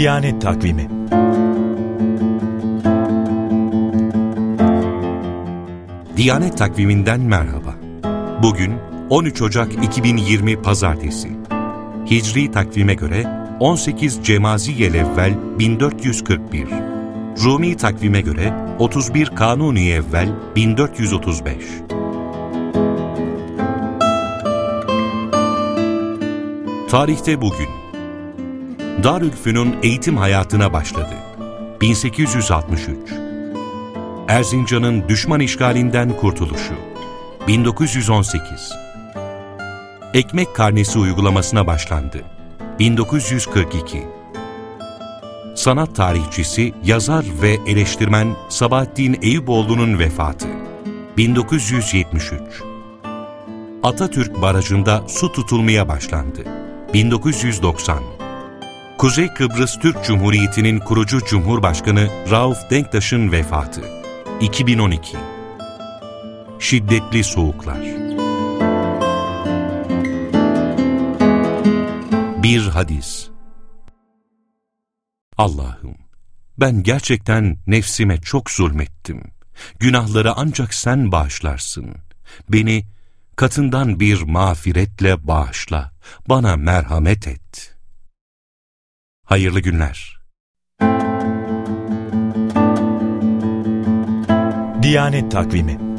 Diyanet Takvimi. Diyanet Takvimi'nden merhaba. Bugün 13 Ocak 2020 Pazartesi. Hicri takvime göre 18 Cemaziyel-Evvel 1441. Rumi takvime göre 31 Kanuni-Evvel 1435. Tarihte bugün Darülfünun eğitim hayatına başladı. 1863. Erzincan'ın düşman işgalinden kurtuluşu. 1918. Ekmek karnesi uygulamasına başlandı. 1942. Sanat tarihçisi, yazar ve eleştirmen Sabahattin Eyüboğlu'nun vefatı. 1973. Atatürk Barajı'nda su tutulmaya başlandı. 1990. Kuzey Kıbrıs Türk Cumhuriyeti'nin kurucu Cumhurbaşkanı Rauf Denktaş'ın vefatı. 2012. Şiddetli soğuklar. Bir hadis. Allah'ım, ben gerçekten nefsime çok zulmettim. Günahları ancak sen bağışlarsın. Beni katından bir mağfiretle bağışla. Bana merhamet et. Hayırlı günler. Diyanet Takvimi.